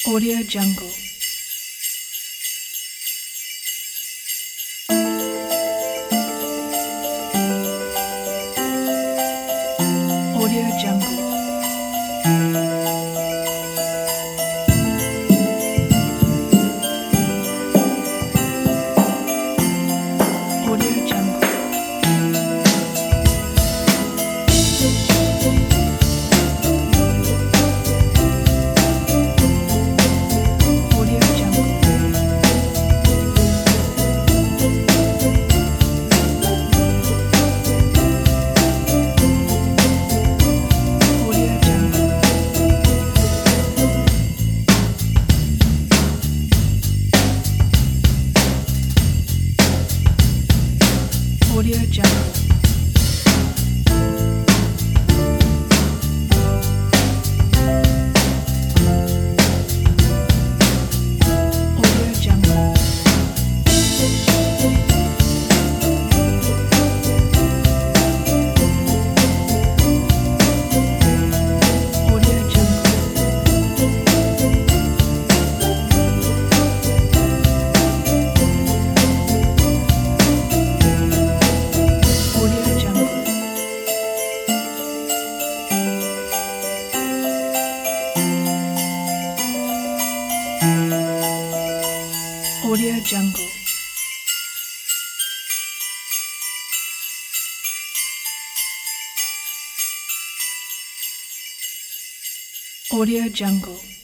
Audio Jungle. Audio Jungle. Audio Jungle. Audio Jungle. Audio Jungle. Audio Jungle. Audio Jungle. Audio Jungle. Audio Jungle. Audio Jungle. Audio Jungle.